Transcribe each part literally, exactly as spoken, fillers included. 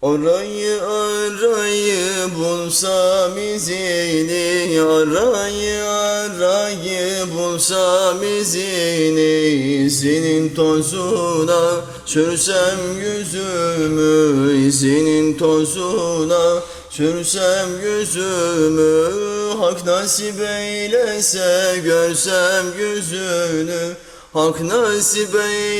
Arayı arayı bulsam izini, arayı arayı bulsam izini, izinin tozuna sürsem yüzümü, izinin tozuna sürsem yüzümü, hak nasip eylese görsem yüzünü, hak nasip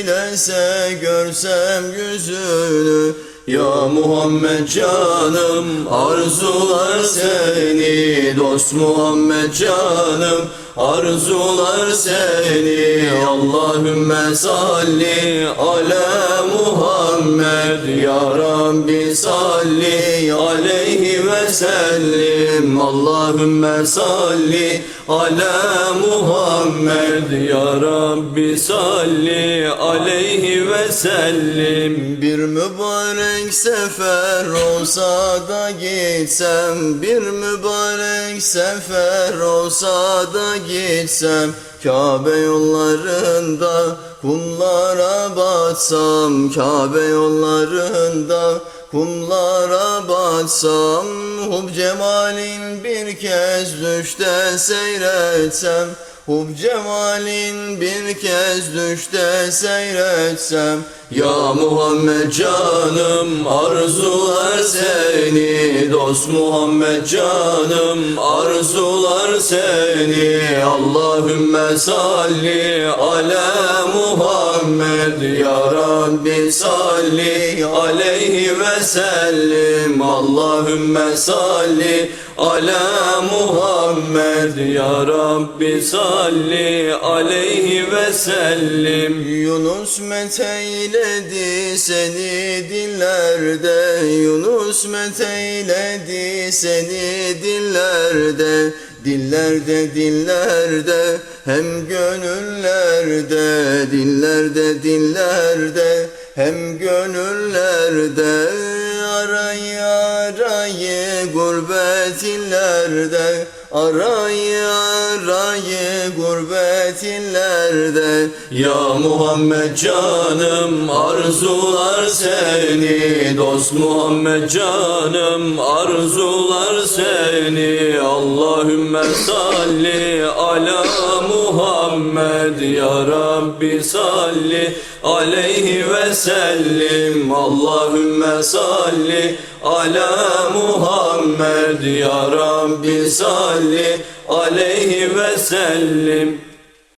eylese görsem yüzünü. Ya Muhammed canım arzular seni, dost Muhammed canım arzular seni. Allahümme salli ala Muhammed, ya Rabbi salli aleyhi ve sellim. Allahümme salli ala Muhammed, ya Rabbi salli aleyhi ve sellim. Bir mübarek sefer olsa da gitsem, bir mübarek sefer olsa da gitsem, Kabe yollarında kumlara batsam, Kabe yollarında kumlara batsam, hub cemalin bir kez düşte seyretsem, hub cemalin bir kez düşte seyretsem. Ya Muhammed canım arzular seni, dost Muhammed canım arzular seni. Allahümme salli ala Muhammed, ya Rabbi salli aleyhi ve sellim. Allahümme salli ala Muhammed, ya Rabbi salli aleyhi ve sellim. Yunus meteyledi seni dillerde, Yunus meteyledi seni dillerde, dillerde dillerde hem gönüllerde, dillerde dillerde hem gönüllerde. Arayı arayı gurbet illerde, arayı arayı gurbet illerde. Ya Muhammed canım arzular seni, dost Muhammed canım arzular seni. Allahümme salli ala Muhammed, ya Rabbi salli aleyhi ve sellim. Allahümme salli ala Muhammed, ya Rabbi salli aleyhi ve sellim.